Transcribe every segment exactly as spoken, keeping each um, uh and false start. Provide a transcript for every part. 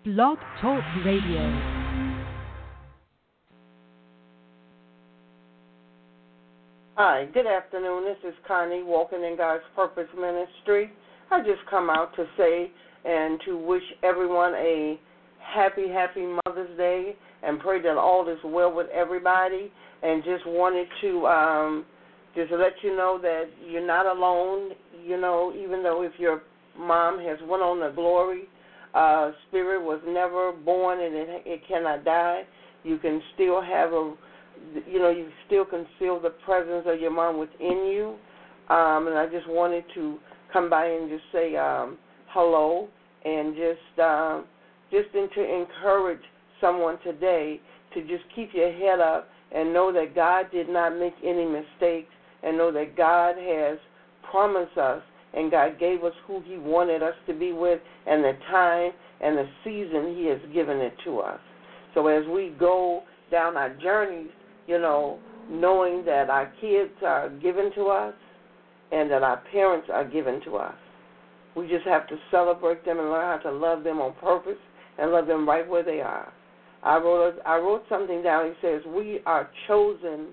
Blog Talk Radio. Hi, good afternoon. This is Connie, Walking in God's Purpose Ministry. I just come out to say and to wish everyone a happy, happy Mother's Day and pray that all is well with everybody. And just wanted to um, just let you know that you're not alone, you know, even though if your mom has went on to glory, uh, spirit was never born and it, it cannot die, you can still have a You know, you still can feel the presence of your mom within you. Um, and I just wanted to come by and just say um, hello and just um, just in to encourage someone today to just keep your head up and know that God did not make any mistakes and know that God has promised us and God gave us who he wanted us to be with and the time and the season he has given it to us. So as we go down our journeys, you know, knowing that our kids are given to us and that our parents are given to us. We just have to celebrate them and learn how to love them on purpose and love them right where they are. I wrote, a, I wrote something down. It says, we are chosen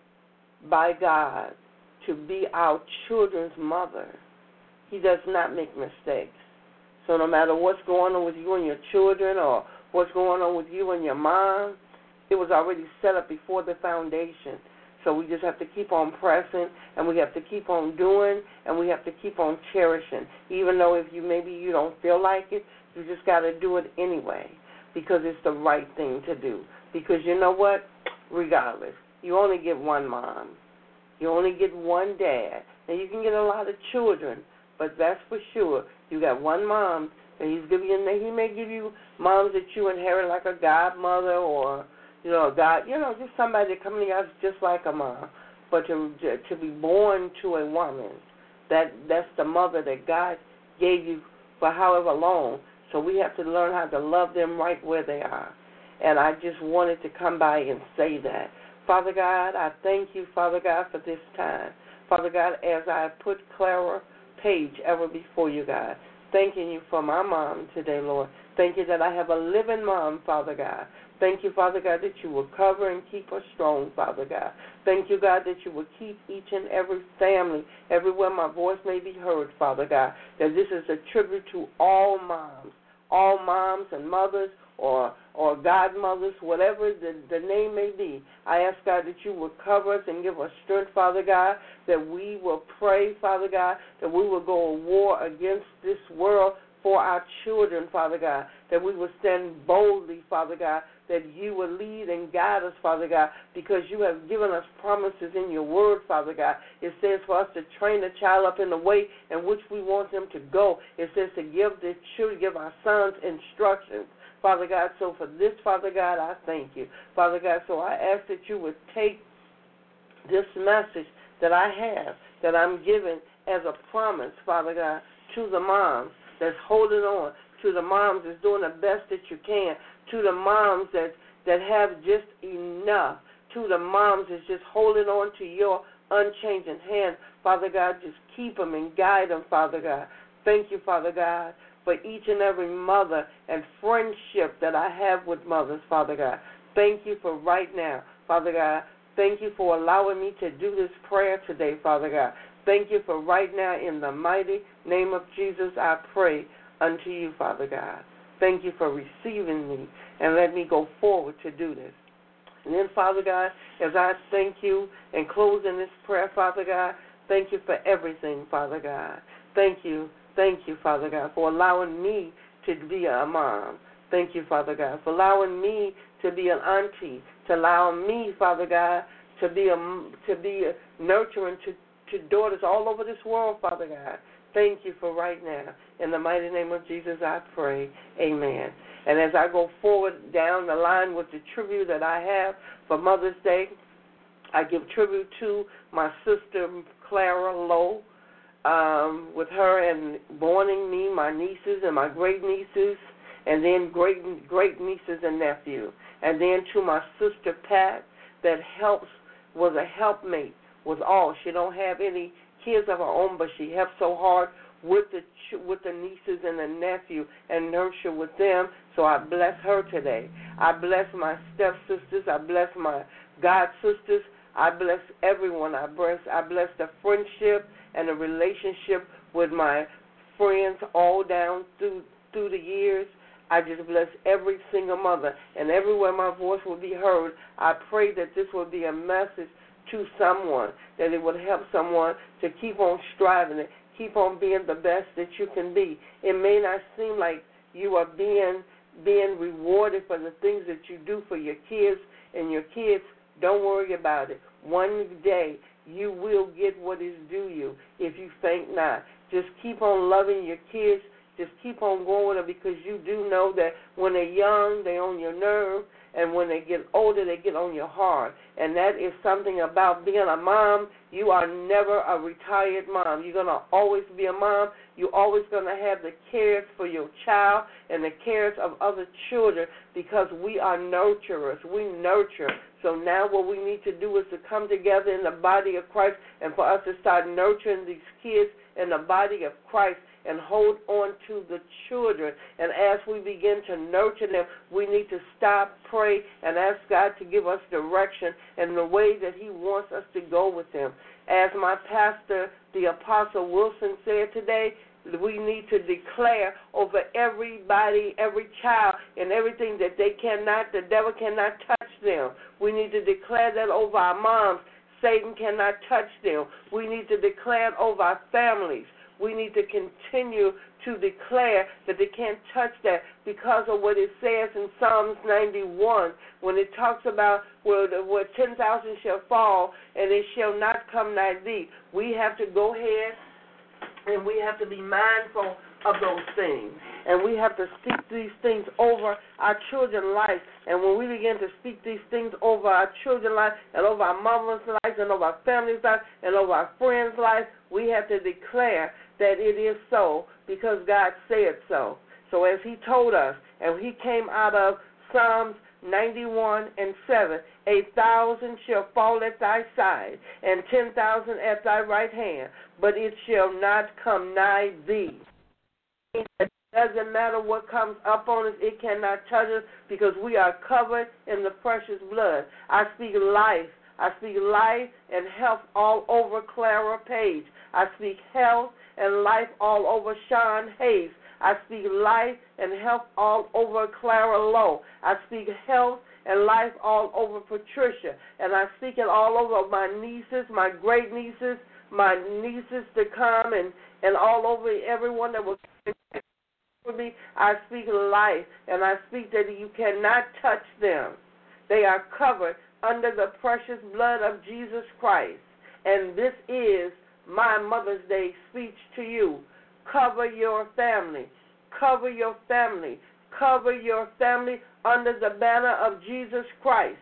by God to be our children's mother. He does not make mistakes. So no matter what's going on with you and your children or what's going on with you and your mom, it was already set up before the foundation. So we just have to keep on pressing, and we have to keep on doing, and we have to keep on cherishing. Even though if you maybe you don't feel like it, you just got to do it anyway because it's the right thing to do. Because you know what? Regardless, you only get one mom. You only get one dad. Now, you can get a lot of children, but that's for sure. You got one mom, and he's giving you, he may give you moms that you inherit like a godmother or You know, God, you know, just somebody that coming to us just like a mom, but to to be born to a woman, that that's the mother that God gave you for however long. So we have to learn how to love them right where they are. And I just wanted to come by and say that. Father God, I thank you, Father God, for this time. Father God, as I put Clara Page ever before you, God, thanking you for my mom today, Lord. Thank you that I have a living mom, Father God. Thank you, Father God, that you will cover and keep her strong, Father God. Thank you, God, that you will keep each and every family, everywhere my voice may be heard, Father God, that this is a tribute to all moms, all moms and mothers or or godmothers, whatever the, the name may be. I ask, God, that you will cover us and give us strength, Father God, that we will pray, Father God, that we will go to war against this world for our children, Father God, that we will stand boldly, Father God, that you will lead and guide us, Father God, because you have given us promises in your word, Father God. It says for us to train a child up in the way in which we want them to go. It says to give the children, give our sons instructions, Father God. So for this, Father God, I thank you, Father God. So I ask that you would take this message that I have, that I'm giving as a promise, Father God, to the moms that's holding on, to the moms that's doing the best that you can, to the moms that, that have just enough, to the moms that's just holding on to your unchanging hand. Father God, just keep them and guide them, Father God. Thank you, Father God, for each and every mother and friendship that I have with mothers, Father God. Thank you for right now, Father God. Thank you for allowing me to do this prayer today, Father God. Thank you for right now, in the mighty name of Jesus, I pray unto you, Father God. Thank you for receiving me and let me go forward to do this. And then, Father God, as I thank you and close in this prayer, Father God, thank you for everything, Father God. Thank you, thank you, Father God, for allowing me to be a mom. Thank you, Father God, for allowing me to be an auntie, to allow me, Father God, to be a, to be a nurturing to to daughters all over this world, Father God. Thank you for right now. In the mighty name of Jesus, I pray. Amen. And as I go forward down the line with the tribute that I have for Mother's Day, I give tribute to my sister, Clara Lowe, um, with her and borning me, my nieces and my great-nieces, and then great great-nieces and nephew. And then to my sister, Pat, that helps, was a helpmate with all. She don't have any kids of her own, but she helps so hard with the ch- with the nieces and the nephew and nurture with them. So I bless her today. I bless my stepsisters. I bless my god sisters. I bless everyone. I bless I bless the friendship and the relationship with my friends all down through through the years. I just bless every single mother, and everywhere my voice will be heard, I pray that this will be a message to someone, that it would help someone to keep on striving and keep on being the best that you can be. It may not seem like you are being being rewarded for the things that you do for your kids and your kids. Don't worry about it. One day you will get what is due you if you faint not. Just keep on loving your kids. Just keep on going with them, because you do know that when they're young, they're on your nerve, and when they get older, they get on your heart. And that is something about being a mom. You are never a retired mom. You're going to always be a mom. You're always going to have the cares for your child and the cares of other children, because we are nurturers. We nurture. So now what we need to do is to come together in the body of Christ and for us to start nurturing these kids in the body of Christ and hold on to the children. And as we begin to nurture them, we need to stop, pray, and ask God to give us direction in the way that he wants us to go with them. As my pastor, the Apostle Wilson, said today, we need to declare over everybody, every child, and everything that they cannot, the devil cannot touch them. We need to declare that over our moms. Satan cannot touch them. We need to declare it over our families. We need to continue to declare that they can't touch that, because of what it says in Psalms ninety-one, when it talks about where, where ten thousand shall fall and it shall not come nigh thee. We have to go ahead and we have to be mindful of those things. And we have to speak these things over our children's life. And when we begin to speak these things over our children's life and over our mother's life and over our family's life and over our friends' life, we have to declare that it is so, because God said so. So as he told us, and he came out of Psalms ninety-one and seven, a thousand shall fall at thy side, and ten thousand at thy right hand, but it shall not come nigh thee. It doesn't matter what comes up on us, it cannot touch us, because we are covered in the precious blood. I speak life. I speak life and health all over Clara Page. I speak health and life all over Sean Hayes. I speak life and health all over Clara Lowe. I speak health and life all over Patricia. And I speak it all over my nieces, my great nieces, my nieces to come, and, and all over everyone that will come with me. I speak life, and I speak that you cannot touch them. They are covered under the precious blood of Jesus Christ. And this is my Mother's Day speech to you. Cover your family. Cover your family. Cover your family under the banner of Jesus Christ.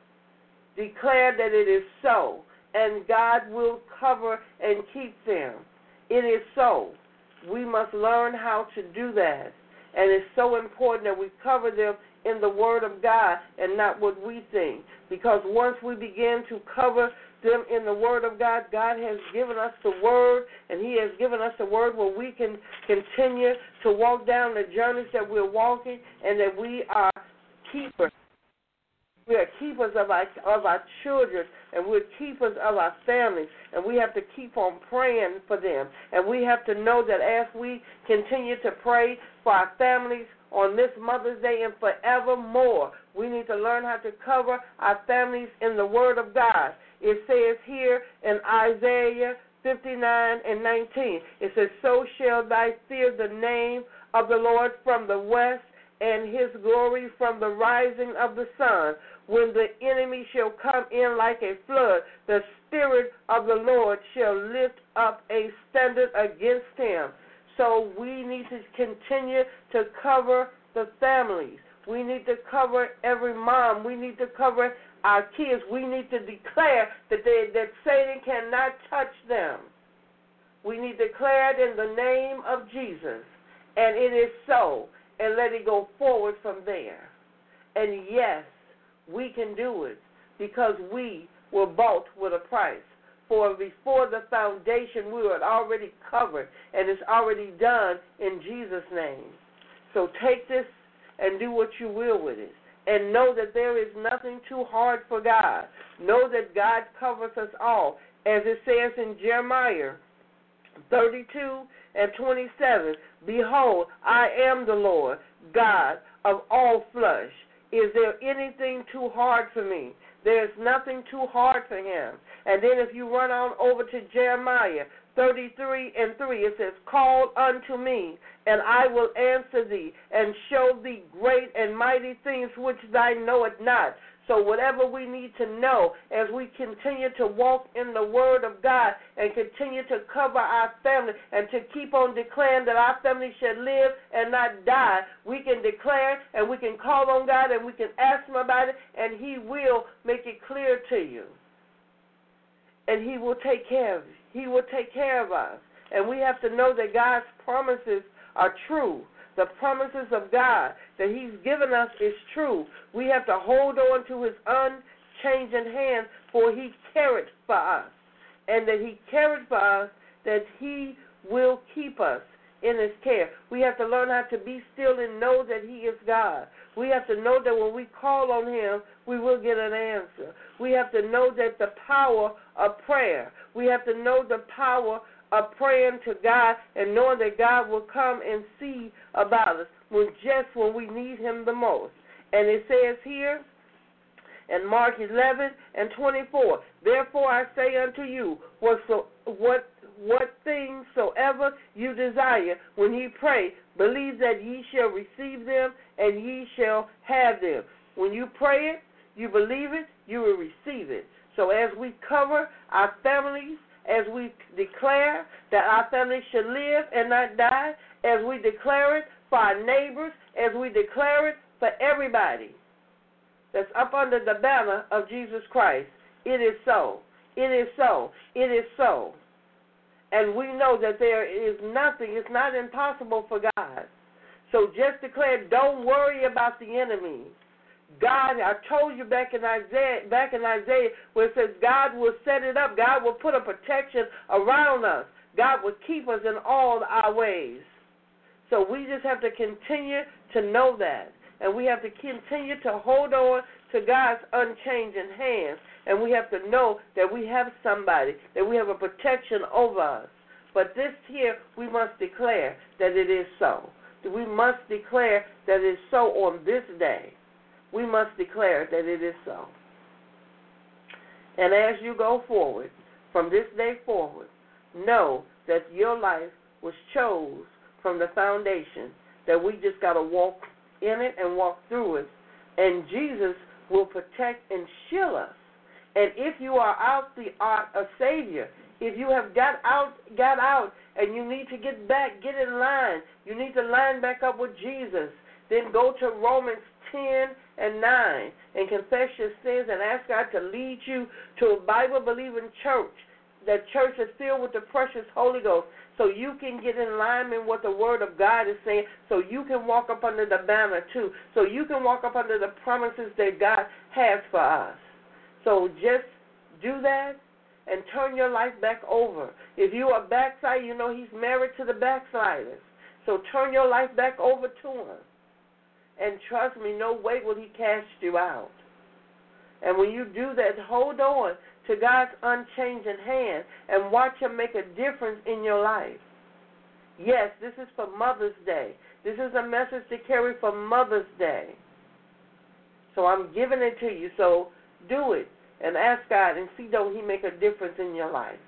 Declare that it is so, and God will cover and keep them. It is so. We must learn how to do that. And it's so important that we cover them in the Word of God and not what we think. Because once we begin to cover them in the Word of God, God has given us the Word, and he has given us the Word where we can continue to walk down the journeys that we're walking, and that we are keepers. We are keepers of our, of our children, and we're keepers of our families, and we have to keep on praying for them. And we have to know that as we continue to pray for our families on this Mother's Day and forevermore, we need to learn how to cover our families in the Word of God. It says here in Isaiah fifty-nine and nineteen, it says, so shall thy fear the name of the Lord from the west, and his glory from the rising of the sun. When the enemy shall come in like a flood, the Spirit of the Lord shall lift up a standard against him. So we need to continue to cover the families. We need to cover every mom. We need to cover our kids. We need to declare that, they, that Satan cannot touch them. We need to declare it in the name of Jesus. And it is so. And let it go forward from there. And yes, we can do it, because we were bought with a price. For before the foundation, we were already covered, and it's already done in Jesus' name. So take this and do what you will with it. And know that there is nothing too hard for God. Know that God covers us all. As it says in Jeremiah thirty-two and twenty-seven, behold, I am the Lord, God of all flesh. Is there anything too hard for me? There is nothing too hard for him. And then if you run on over to Jeremiah thirty-three and three, it says, call unto me, and I will answer thee, and show thee great and mighty things which thou knowest not. So whatever we need to know as we continue to walk in the Word of God and continue to cover our family and to keep on declaring that our family should live and not die, we can declare and we can call on God and we can ask Him about it, and He will make it clear to you. And He will take care of you. He will take care of us. And we have to know that God's promises are true. The promises of God that He's given us is true. We have to hold on to His unchanging hand, for He cared for us. And that He cared for us, that He will keep us in His care. We have to learn how to be still and know that He is God. We have to know that when we call on Him, we will get an answer. We have to know that the power of prayer. We have to know the power of praying to God and knowing that God will come and see about us when just when we need Him the most. And it says here in Mark eleven and twenty-four, therefore I say unto you, what so, what what things soever you desire, when ye pray, believe that ye shall receive them, and ye shall have them. When you pray it, you believe it, you will receive it. So as we cover our families, as we declare that our family should live and not die, as we declare it for our neighbors, as we declare it for everybody that's up under the banner of Jesus Christ, it is so. It is so. It is so. And we know that there is nothing, it's not impossible for God. So just declare, don't worry about the enemy. God, I told you back in Isaiah, back in Isaiah, where it says God will set it up. God will put a protection around us. God will keep us in all our ways. So we just have to continue to know that. And we have to continue to hold on to God's unchanging hand. And we have to know that we have somebody, that we have a protection over us. But this here, we must declare that it is so. We must declare that it is so on this day. We must declare that it is so. And as you go forward, from this day forward, know that your life was chose from the foundation, that we just got to walk in it and walk through it. And Jesus will protect and shield us. And if you are out the art of Savior, if you have got out, got out and you need to get back, get in line, you need to line back up with Jesus, then go to Romans ten and nine and confess your sins and ask God to lead you to a Bible-believing church. That church is filled with the precious Holy Ghost, so you can get in alignment with what the Word of God is saying, so you can walk up under the banner too, so you can walk up under the promises that God has for us. So just do that and turn your life back over. If you are backside, you know He's married to the backsliders. So turn your life back over to Him. And trust me, no way will He cast you out. And when you do that, hold on to God's unchanging hand and watch Him make a difference in your life. Yes, this is for Mother's Day. This is a message to carry for Mother's Day. So I'm giving it to you. So do it and ask God and see, don't He make a difference in your life.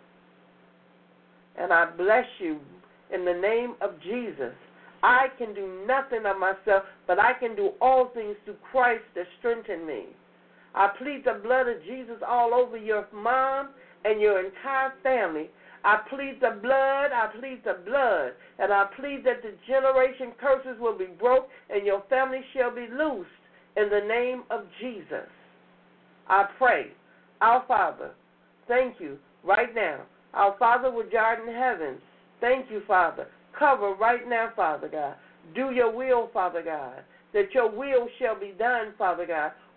And I bless you in the name of Jesus. I can do nothing of myself, but I can do all things through Christ that strengthens me. I plead the blood of Jesus all over your mom and your entire family. I plead the blood, I plead the blood, and I plead that the generation curses will be broke and your family shall be loosed in the name of Jesus. I pray, our Father, thank you right now. Our Father which art in heaven, thank you, Father. Cover right now, Father God. Do your will, Father God, that your will shall be done, Father God,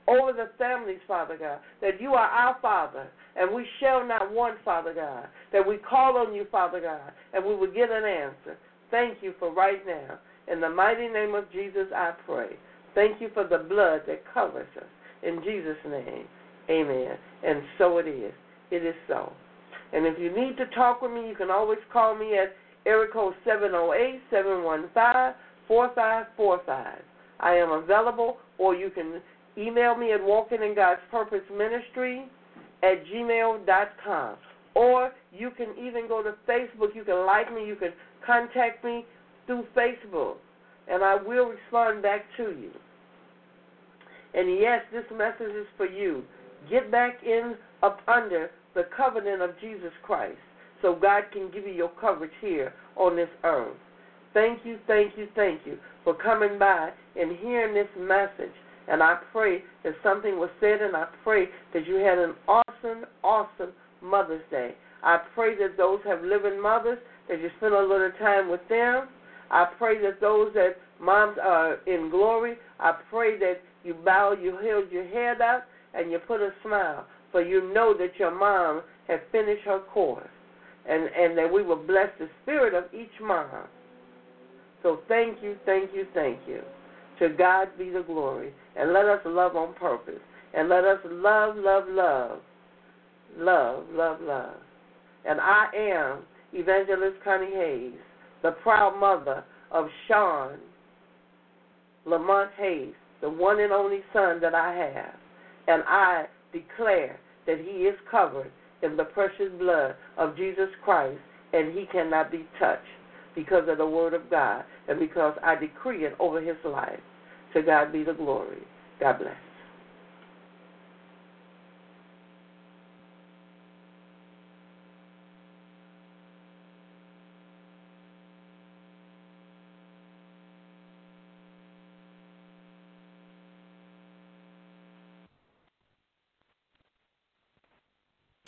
over the families, Father God, that you are our Father, and we shall not want, Father God, that we call on you, Father God, and we will get an answer. Thank you for right now. In the mighty name of Jesus, I pray. Thank you for the blood that covers us. In Jesus' name, amen. And so it is. It is so. And if you need to talk with me, you can always call me at area code seven oh eight, seven one five, four five four five. I am available, or you can email me at walking in God's Purpose Ministry at gmail dot com. Or you can even go to Facebook. You can like me. You can contact me through Facebook, and I will respond back to you. And yes, this message is for you. Get back in up under the covenant of Jesus Christ so God can give you your coverage here on this earth. Thank you, thank you, thank you for coming by and hearing this message. And I pray that something was said, and I pray that you had an awesome, awesome Mother's Day. I pray that those have living mothers, that you spend a little time with them. I pray that those that moms are in glory, I pray that you bow, you held your head up, and you put a smile, for you know that your mom has finished her course, and, and that we will bless the spirit of each mom. So thank you, thank you, thank you. To God be the glory. And let us love on purpose. And let us love, love, love. Love, love, love. And I am Evangelist Connie Hayes, the proud mother of Sean Lamont Hayes, the one and only son that I have. And I declare that he is covered in the precious blood of Jesus Christ, and he cannot be touched because of the word of God and because I decree it over his life. To God be the glory. God bless.